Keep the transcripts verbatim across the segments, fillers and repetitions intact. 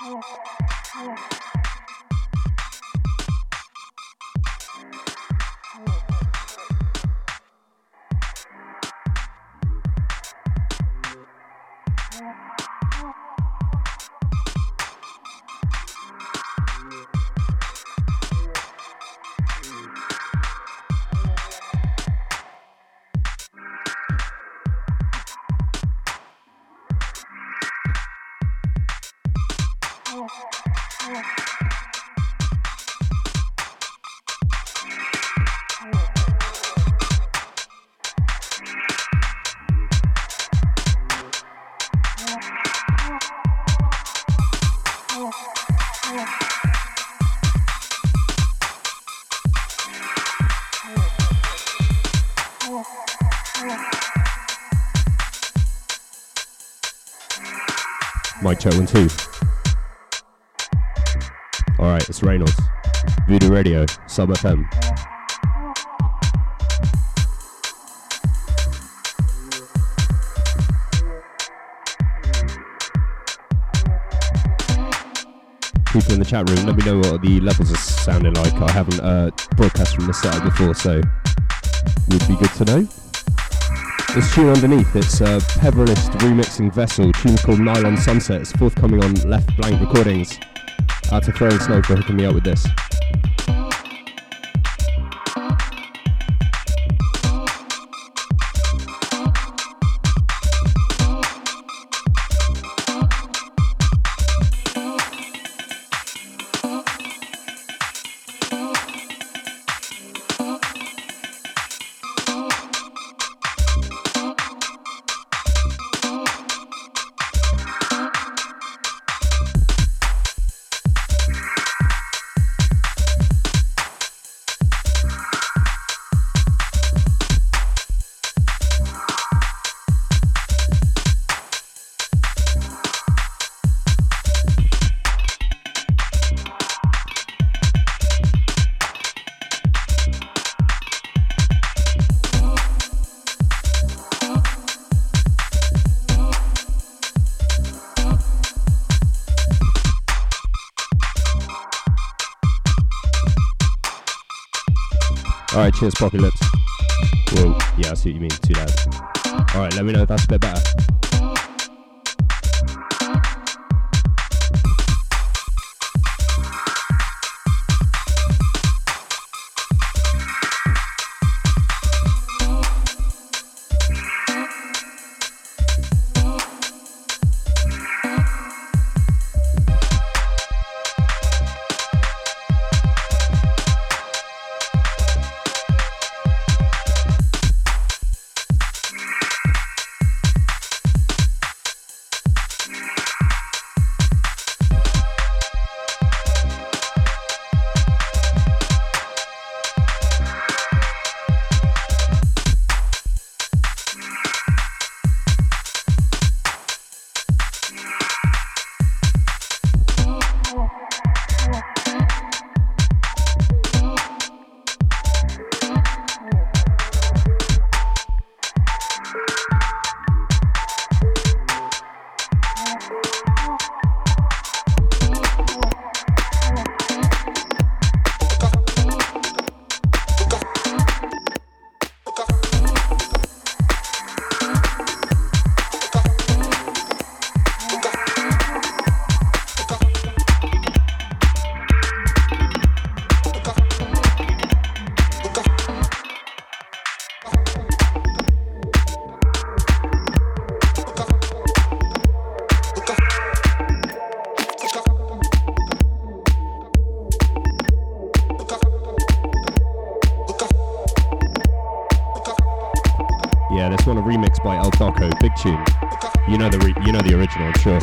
Mic check one two. Alright, it's Reynolds. Voodoo Radio, Sub F M. People in the chat room, let me know what the levels are sounding like. I haven't uh, broadcast from this setup before, so would be good to know. This tune underneath, it's uh, Peverlist remixing Vessel, tune called Nylon Sunset. It's forthcoming on Left Blank Recordings. Out to Throwing Snow for hooking me up with this. Alright, cheers, Poppy Lips. Whoa, yeah, I see what you mean, too loud. Alright, let me know if that's a bit better. You know the re- you know the original, I'm sure.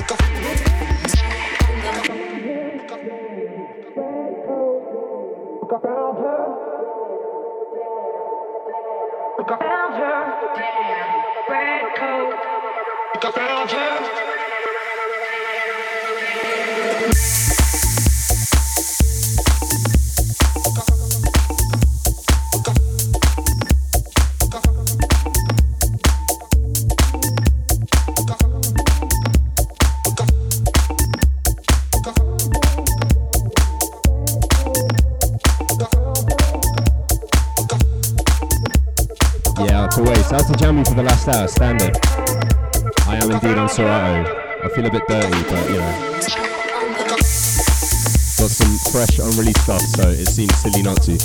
Out to Jamie for the last hour, standard. I am indeed on Serato. I feel a bit dirty, but you know. Got some fresh, unreleased stuff, so it seems silly not to.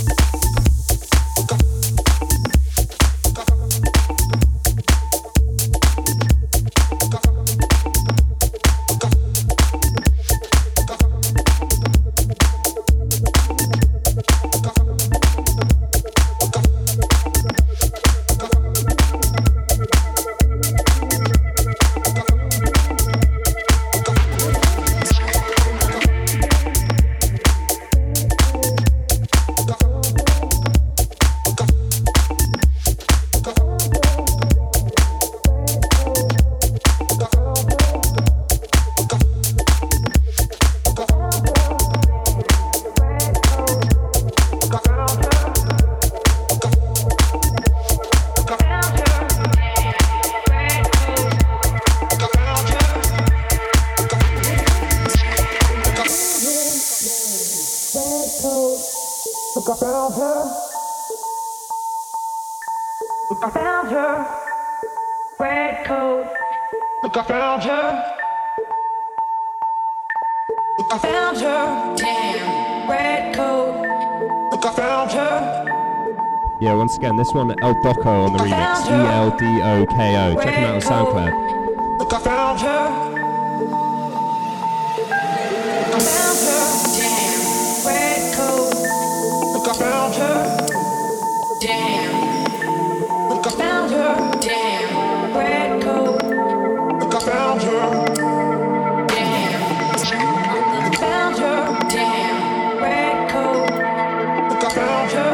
Again, this one, El Doco on the remix, E L D O K O. Check him out on SoundCloud. Look, I found her. Look, I found her. Damn, red coat. Look, I found her. Damn. Look, I found her. Damn, red coat. Look, I found her. Damn. Look, I found her. Damn, red coat. Look, I found her.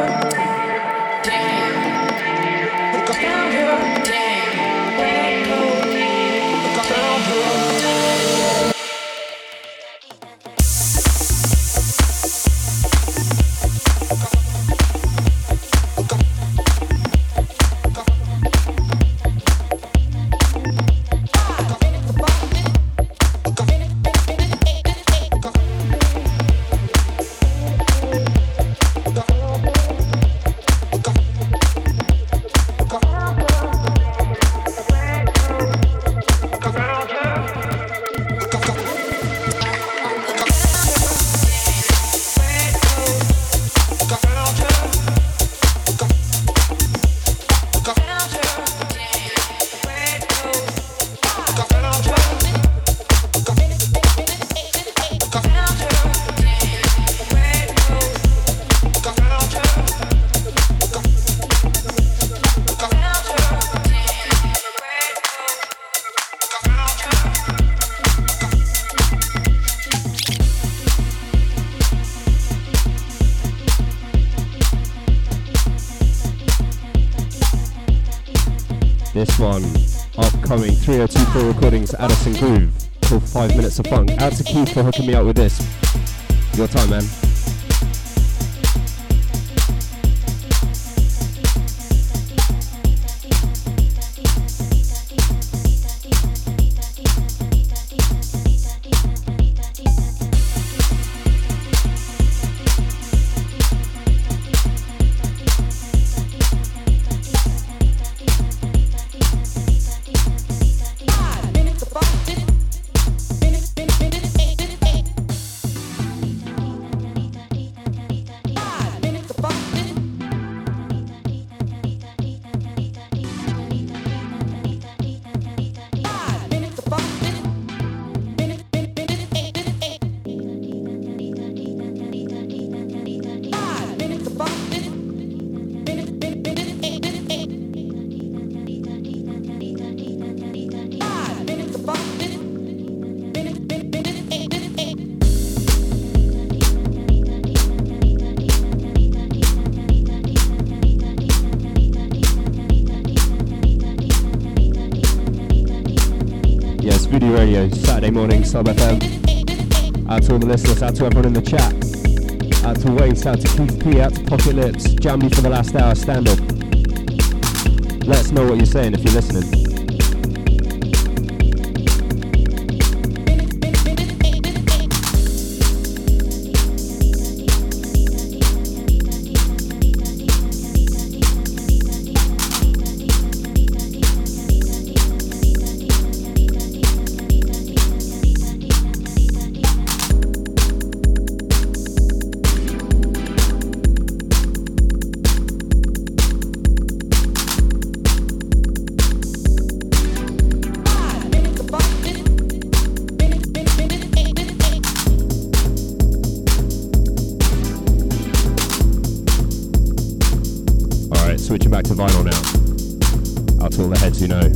This one, upcoming three oh two four recordings, Addison Groove, called Five Minutes of Funk. Out to Keith for hooking me up with this. Your time, man. Radio, Saturday morning, Sub F M. Out to all the listeners, out to everyone in the chat. Out to Waste, out to Keith P, out to Pocket Lips. Jam me for the last hour, stand up. Let us know what you're saying if you're listening. switching back to vinyl now. Out to all the heads who know.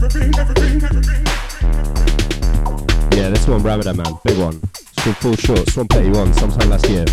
Yeah, this one, Ramadan Man, big one. It's called Full Short, Swan Petty one, sometime last year.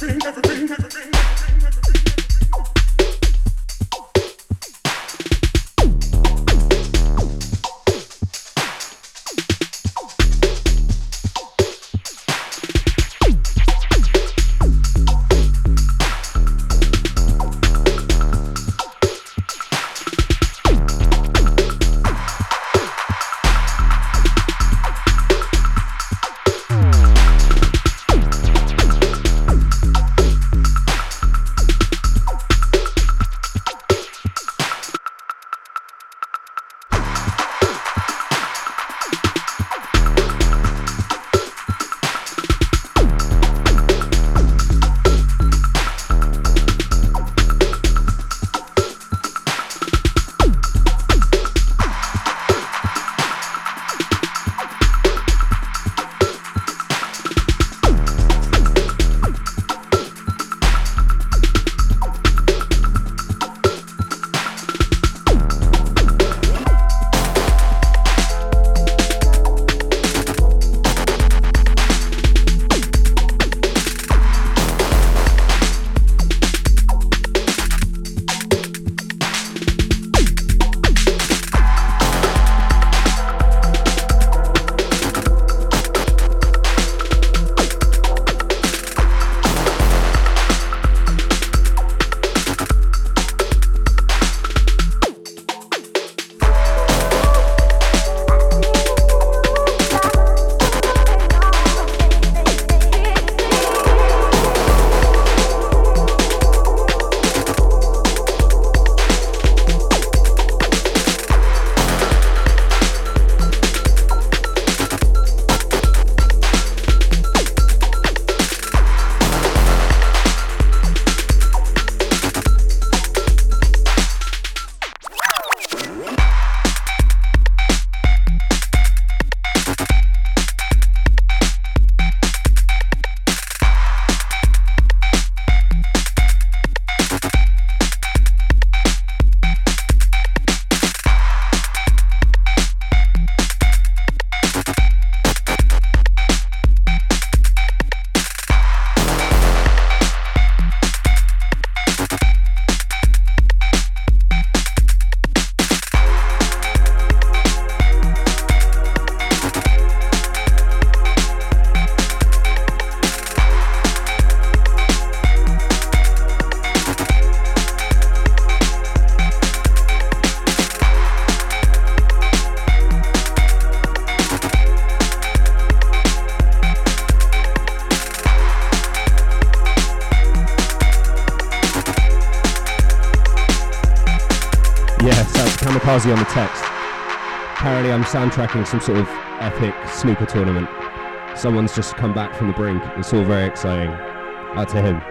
Kamikaze on the text. Apparently I'm soundtracking some sort of epic snooker tournament. Someone's just come back from the brink. It's all very exciting. Out to him.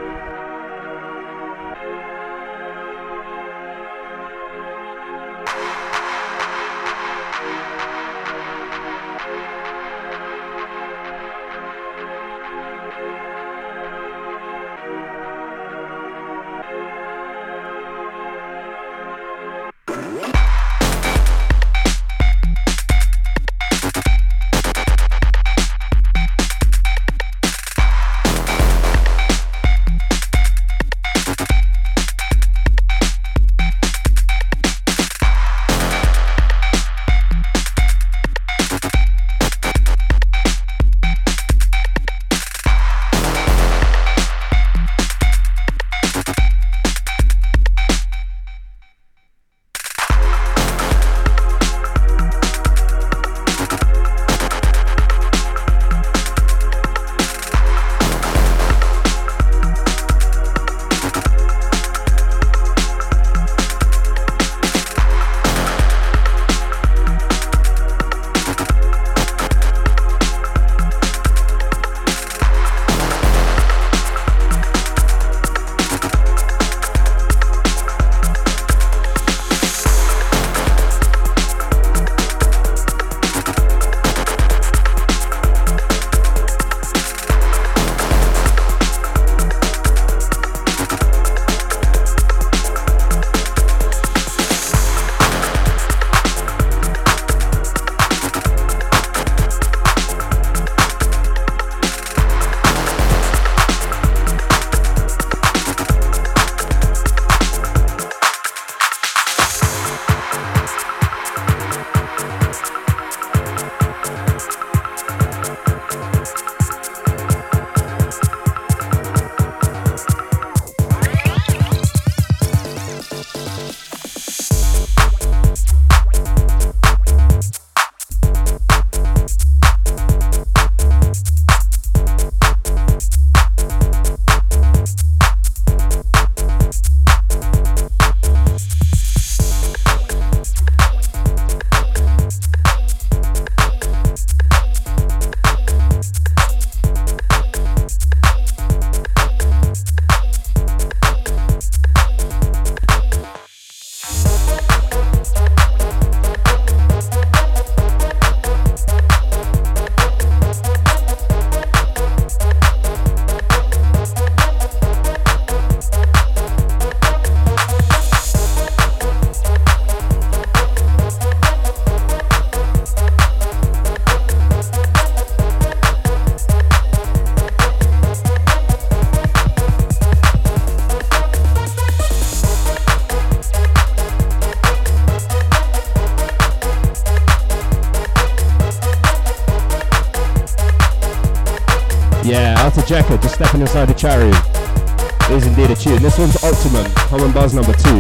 Yeah, out to Jacko, just stepping inside the chat room. It is indeed a tune. This one's Optimum, Common Buzz number two.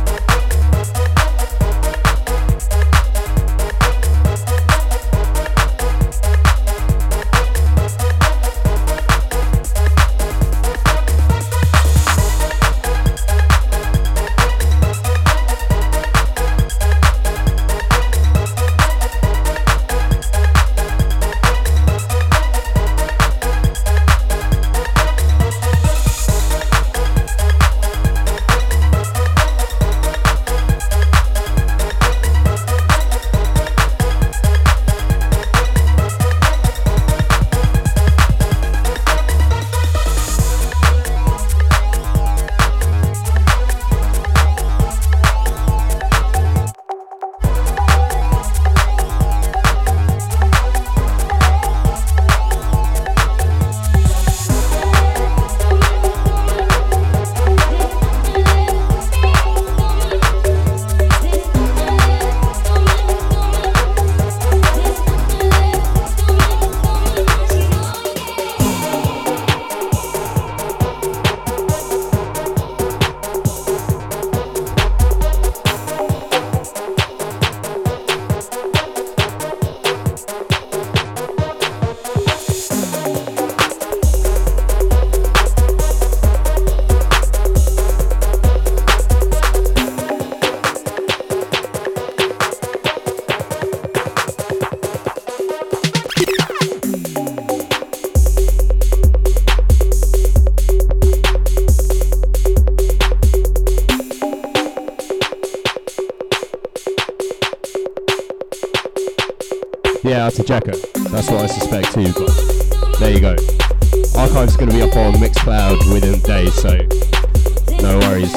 Yeah, out to Jacko. That's what I suspect too, but there you go. Archive's going to be up on Mixcloud within a day, so no worries.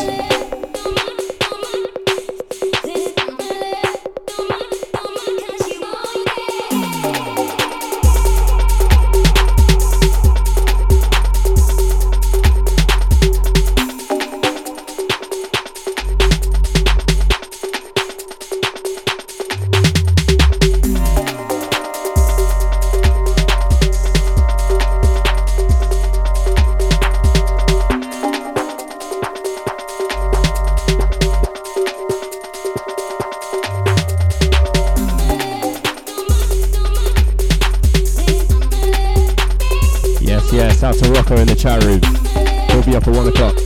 Out to Rocco in the chat room. He'll be up at one o'clock.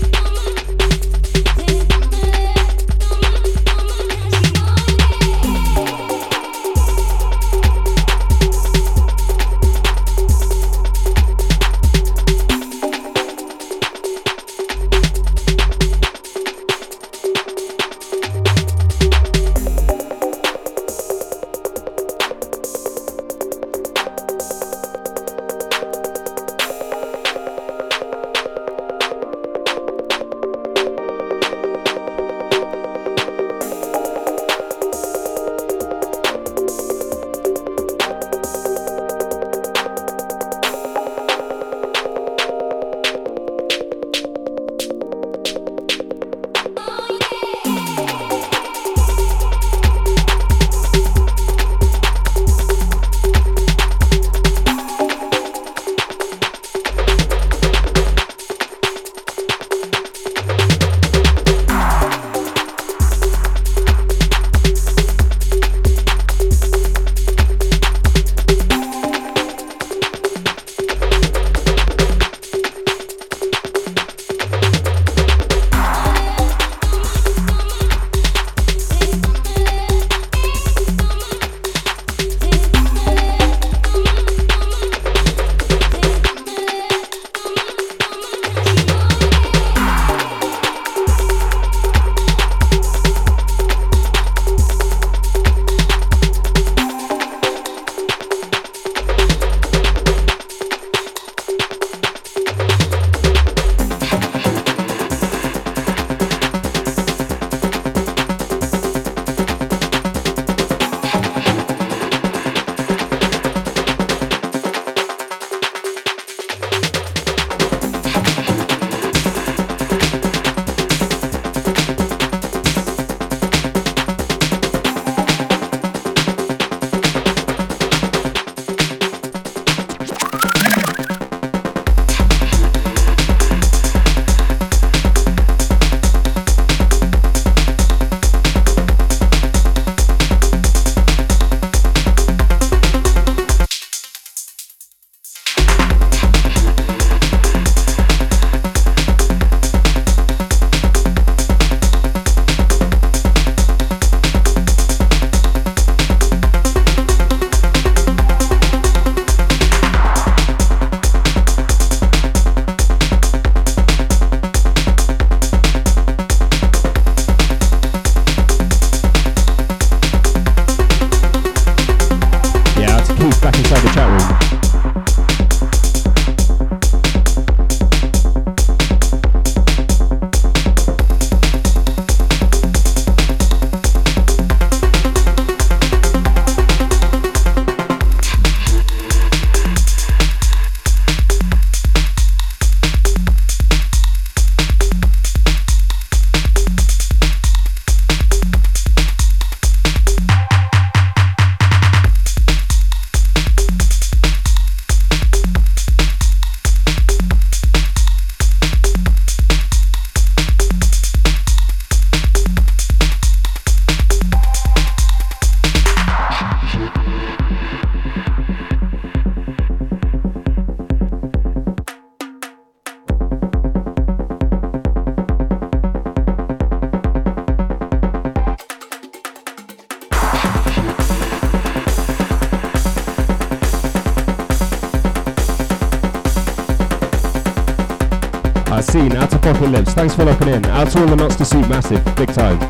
Uh, scene, out to Pocket Lips. Thanks for locking in. Out to all the Knots to Suit, massive, big time.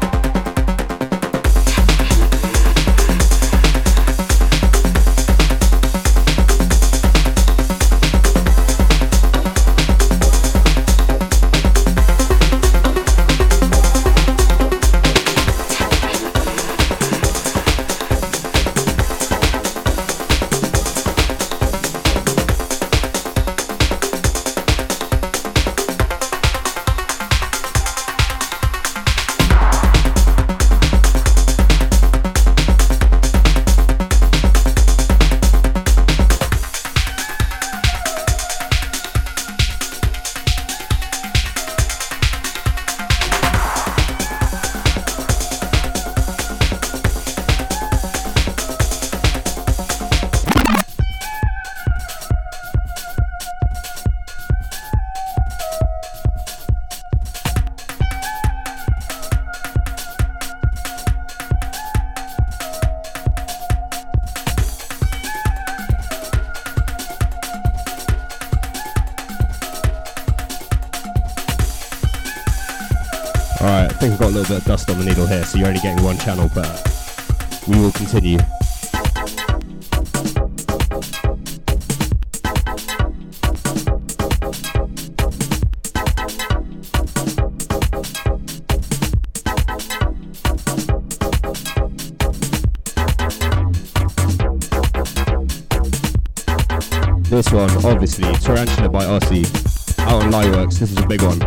Alright, I think I've got a little bit of dust on the needle here, so you're only getting one channel, but we will continue. This one, obviously, Tarantula by Ossie, out on Lightworks. This is a big one.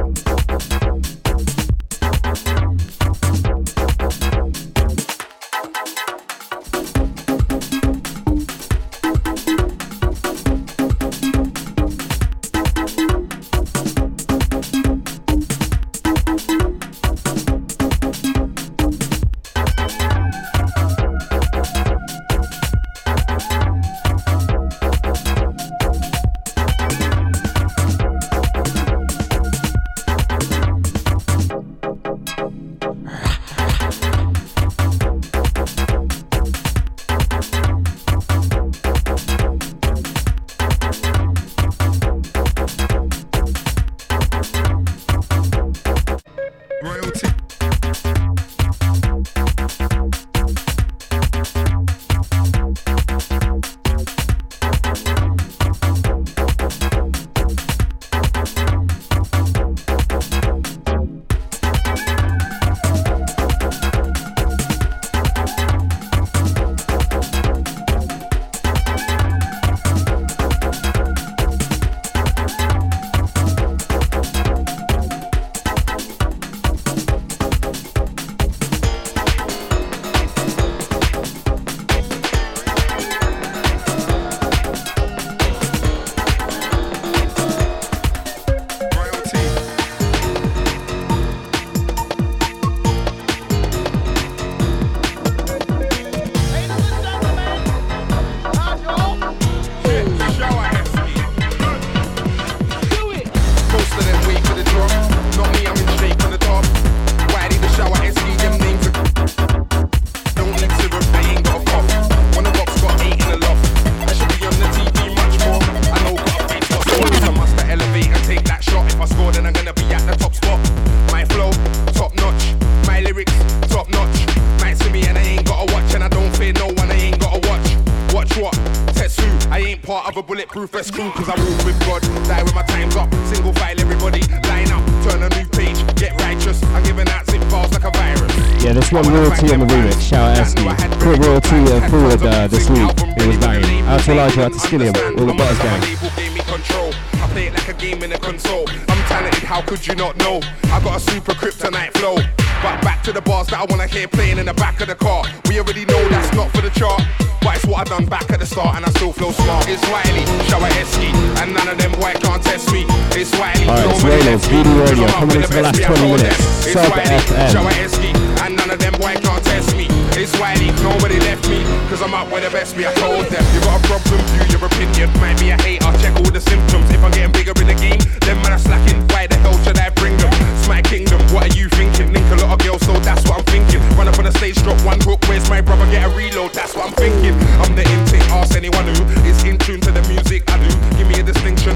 Part of a bulletproof vest crew, cause I walk with God, die when my time's up. Single file, everybody line up, turn a new page, get righteous. I'm giving out zip files like a virus. Yeah, this one Royalty on the remix, shout out Esky. Put Royalty uh, forward uh, this week, it was banging. Out to Elijah, out to Skilliam, all the Butters gang. Gave me control. I play it like a game in a console. I'm talented, how could you not know? I got a super kryptonite flow. But back to the bars that I wanna hear playing in the back of the car. We already know that's not for the chart, but it's what I done back at the start and I still flow smart. It's Wiley, Shower Esky, and none of them white can't test me. It's Wiley, alright, it's Raylan's V D Radio coming into the last twenty minutes. Sub F M. Shower Esky, and none of them white can't test me. It's Wiley, nobody left me, cause I'm out with the best me. I told them, you got a problem, view your opinion. Might be a hater, check all the symptoms. If I'm getting bigger in the game, then man I'm slacking. Why the hell should I bring them? It's my kingdom, what are you thinking? Link a lot of girls, so that's what I'm thinking. Run up on the stage, drop one hook, where's my brother? Get a reload, that's what I'm thinking. I'm the intake, ask anyone who is in tune to the music I do. Give me a distinction, I raise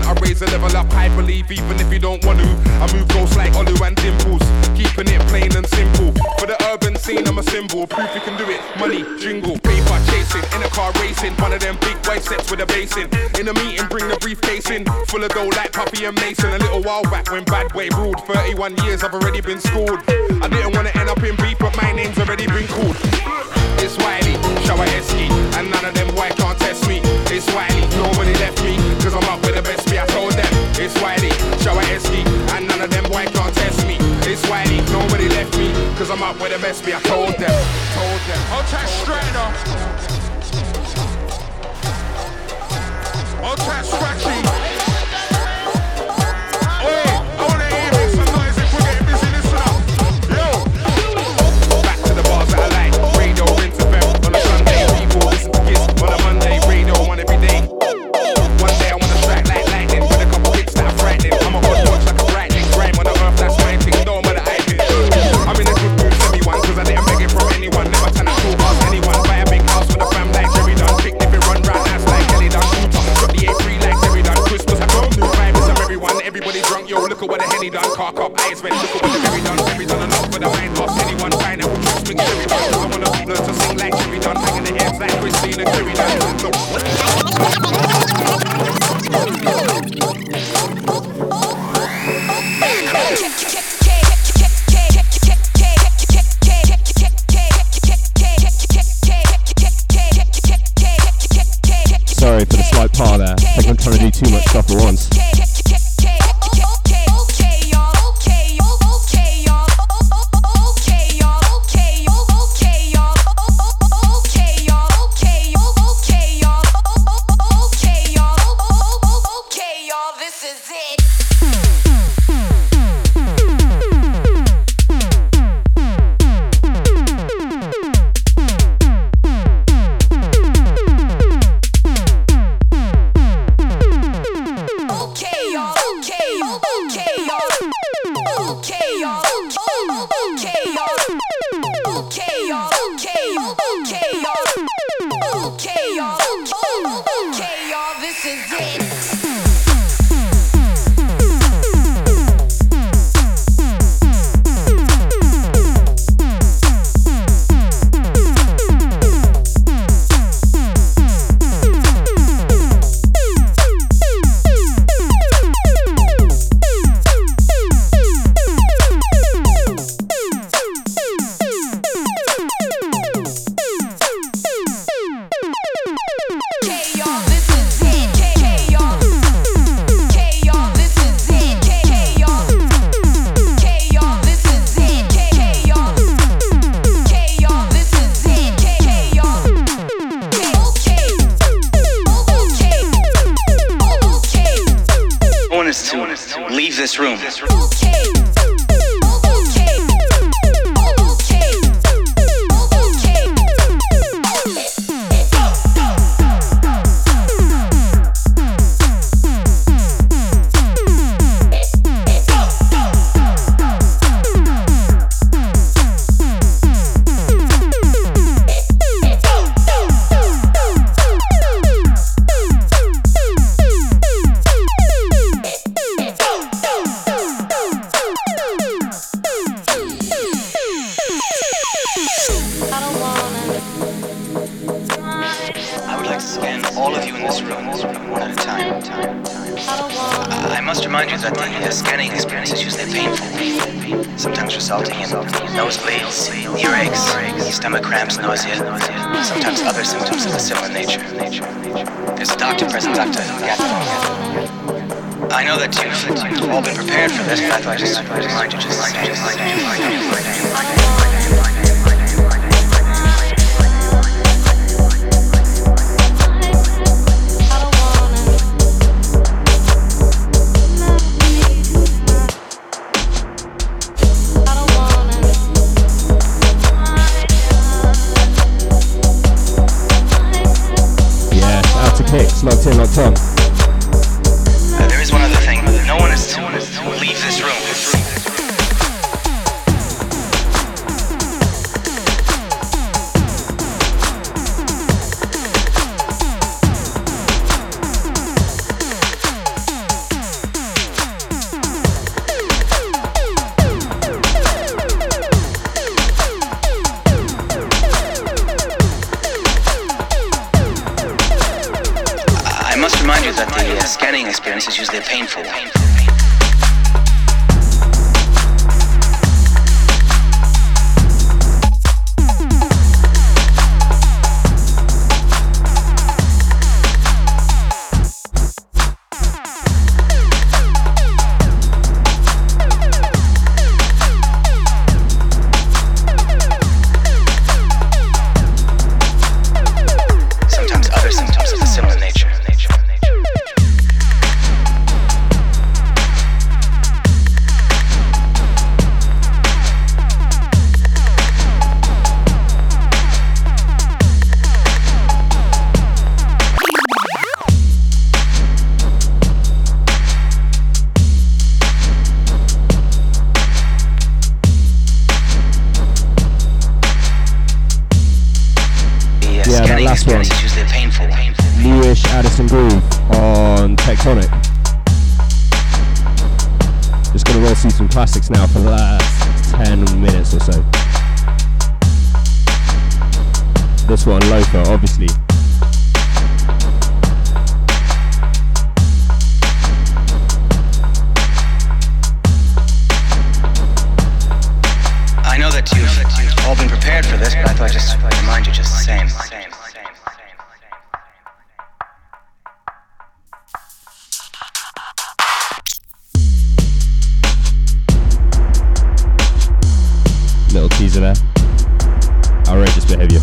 to level up, I believe, even if you don't want to. I move ghosts like Olu and Dimples, keeping it plain and simple. For the urban scene, I'm a symbol. Proof you can do it. Money, jingle, paper chasing, in a car racing. One of them big white sets with a bass in. In a meeting, bring the briefcase in. Full of dough like Puffy and Mason. A little while back when Bad Way ruled. thirty-one years, I've already been schooled. I didn't want to end up in beef, but my name's already been called. It's Wiley, Shower Esky, and none of them white can't test me. It's Wiley, nobody left me, cause I'm up with the best me, I told them. It's Wiley, Shower Esky, and none of them white can't test me. It's Wiley, nobody left me, cause I'm up with the best me, I told them. Told them. I'll try straight up. I'll try scratchy. Wait, I wanna hear make some noise if we're getting busy, listen up. Yo! Back to the bars that I like. Radio rinse F M on a Sunday. People listen to Kiss on a Monday. Radio on every day. One day I wanna strike like lightning with a couple hits that are frightening. I'm a hot watch like a brightening grime on the earth that's my thing. Don't matter I think. I'm in a good mood for everyone cause I didn't beg it from anyone. Never turn out to ask anyone. Buy a big house with a fam like Jerry Dunn. Pick if it run round ass like Kelly Dunn. Got the A three like Jerry Dunn. Christmas I come new vibes from everyone. Everybody drunk, yo, look at what the Henny done. Car cop, eyes red, look at what the Jerry done. Jerry done enough for the mind lost. Anyone fine, I will trust me, Jerry done. Cause I wanna learn to sing like Jerry done. Hanging the heads like Christine and Jerry done. Sorry for the slight par there. I think I'm trying to do too much stuff at once. Locked in, locked on. Uh, there is one other thing. No one is to leave this room. remind you that the uh, scanning experience is usually a painful one. Addison Groove on Tectonic. Just gonna roll through some classics now for the last ten minutes or so. This one, Loafer, obviously. I know that you've all been prepared for this, but I thought I'd just remind you just the same. Little teaser there. Outrageous behaviour.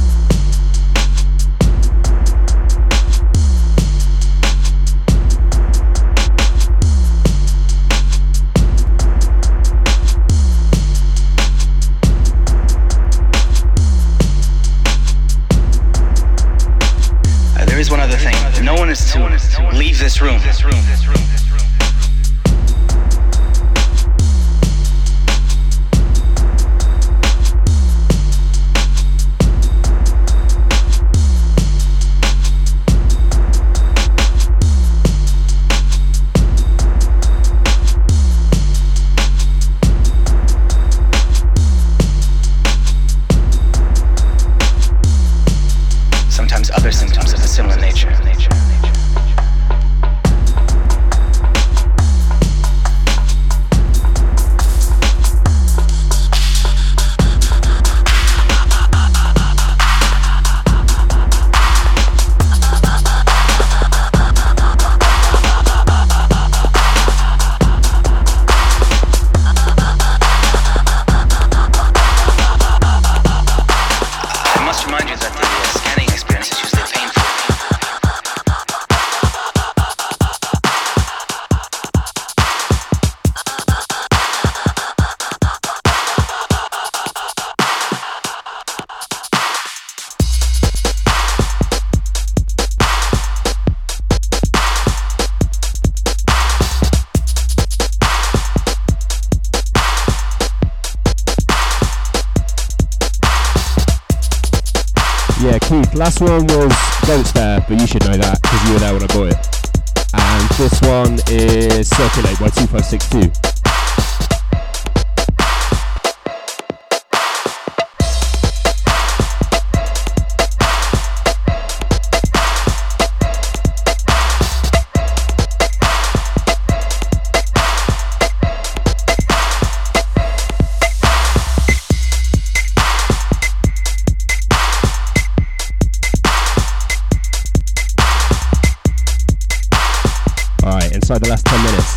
Uh, there is one other thing. No one is to leave this room. This room. This room. Other symptoms of a similar nature. I must remind you that the scanning experience is usually painful. Yeah, Keith, last one was Goats there, but you should know that because you were there when I bought it. And this one is Circulate by two five six two. Alright, inside the last ten minutes.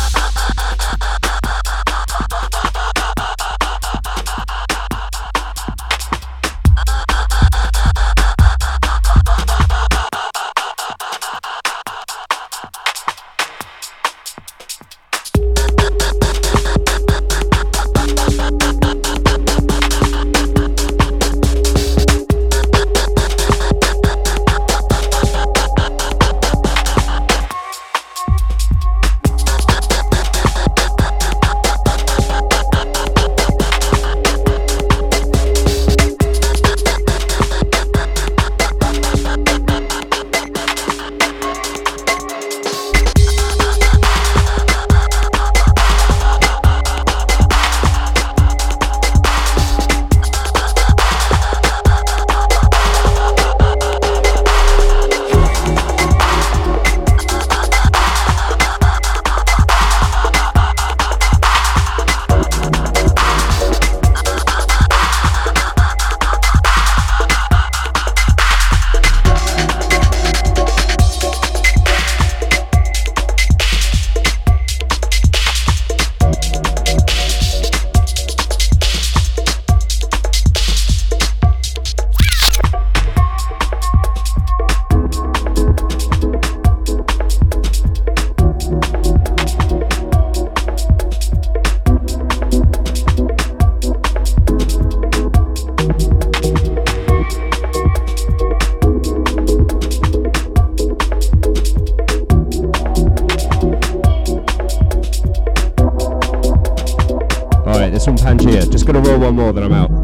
Gonna roll one more, then I'm out.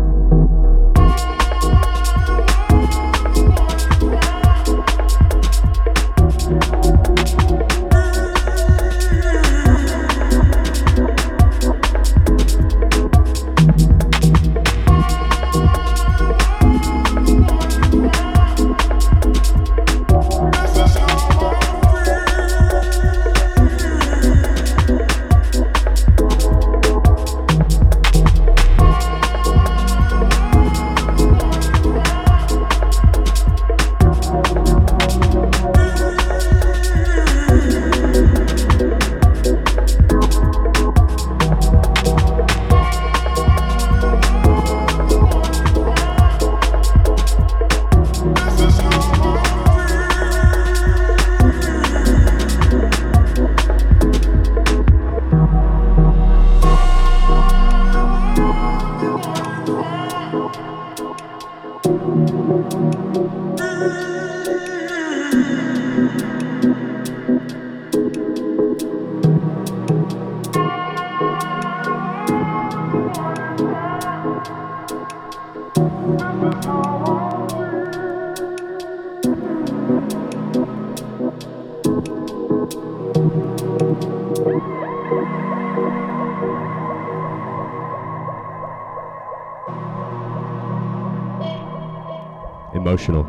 Emotional.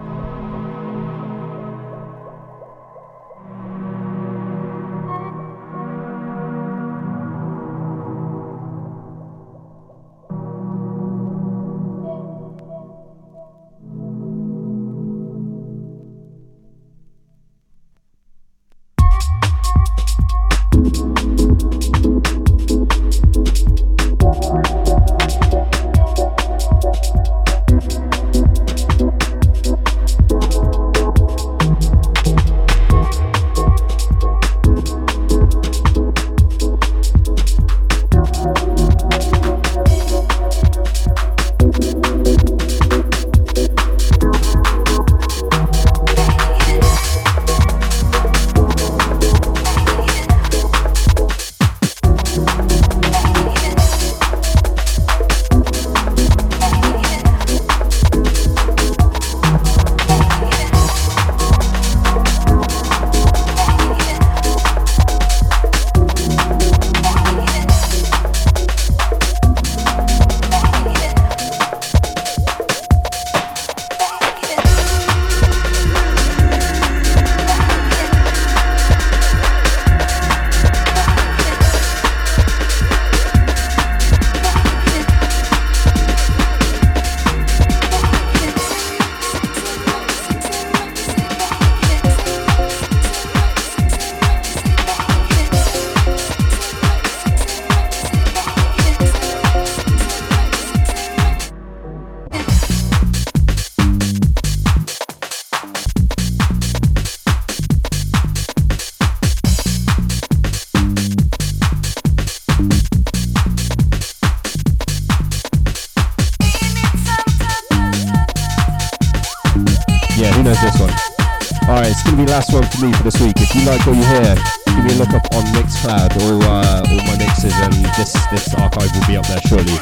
Alright, it's going to be the last one for me for this week. If you like what you hear, give me a look up on Mixcloud or uh, all my mixes, and this, this archive will be up there shortly.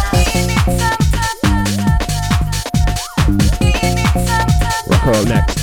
Rock her up next.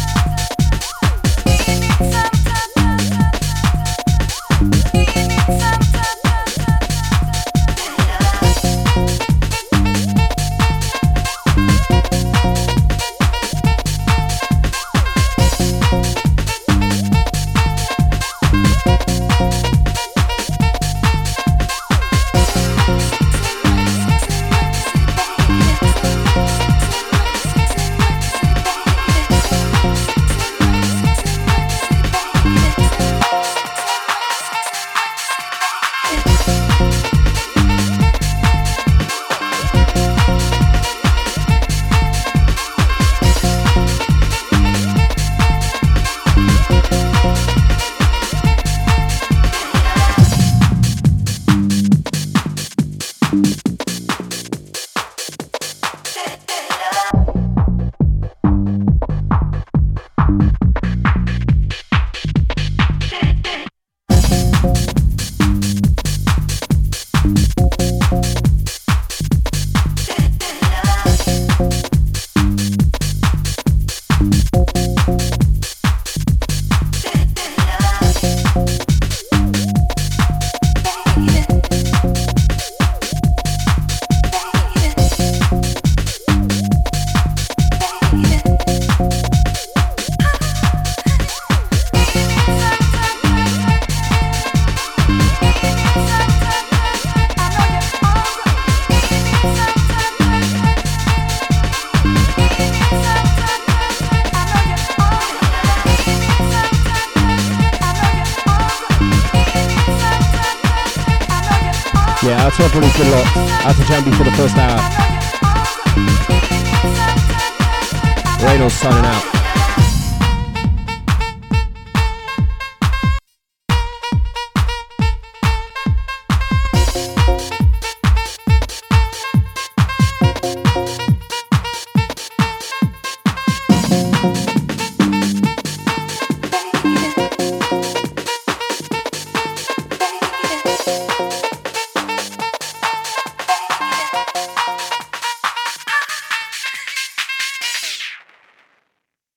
Yeah, that's everybody's good luck. Out to Jambi for the first hour. Reynolds signing out.